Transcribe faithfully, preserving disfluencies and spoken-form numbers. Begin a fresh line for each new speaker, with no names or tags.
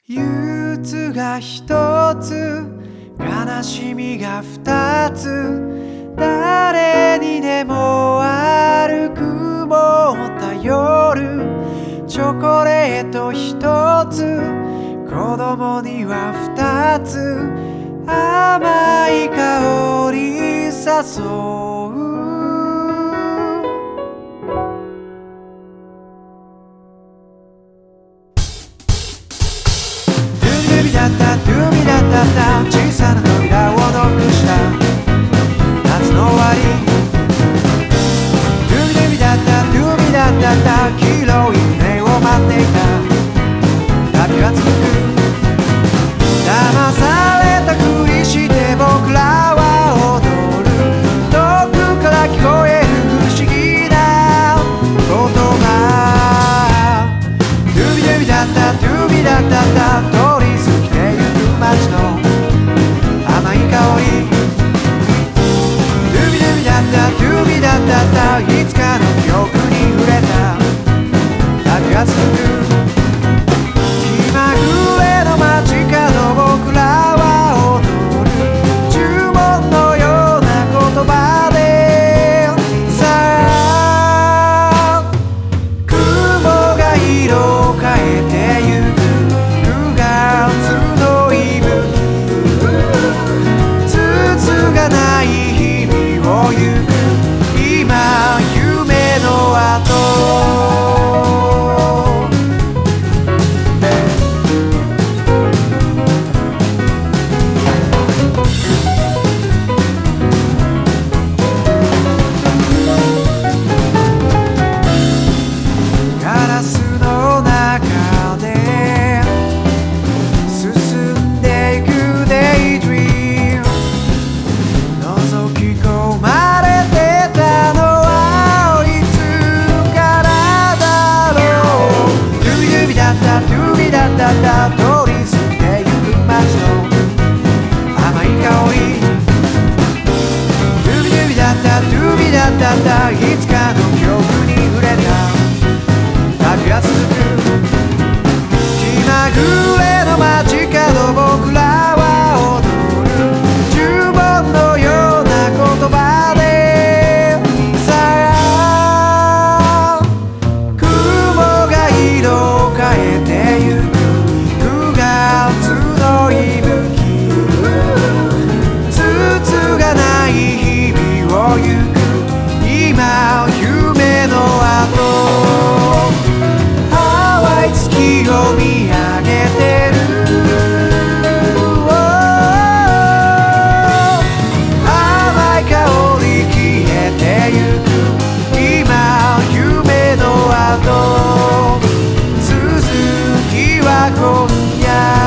憂鬱が一つ、悲しみが二つ、誰にでもある雲を頼る。チョコレート一つ、子供には二つ、甘い香り誘う。ドゥビダッタドゥビダッタッタ、小さな扉をノックした夏の終わり。ドゥビドゥビダッタドゥビダッタッタ、黄色い船を待っていた。旅は続く。騙されたふりして僕らは踊る。遠くから聞こえる不思議な言葉。ドゥビドゥビダッタドゥビダッタッタ、通り過ぎてゆく街の甘い香り。ドゥビドゥビダッタドゥビダッタッタ、いつかの記憶に触れた。旅が続く。気まぐれの街角、僕らは踊る。呪文のような言葉でさあ、雲が色を変えてゆく。くがつの息吹、筒がない日々を行く。今夢の後。通り過ぎてゆく街の甘い香り。ドゥビドゥビダッタドゥビダッタッタ、いつかの記憶に触れた。旅は続く。気まぐれの街角、僕らは踊る。呪文のような言葉でさあ、雲が色を変えてゆく。夏の息吹、筒がない日々を行く。今夢の後。淡い月を見上げてる。甘い香り消えてゆく。今夢の後。続きは今夜。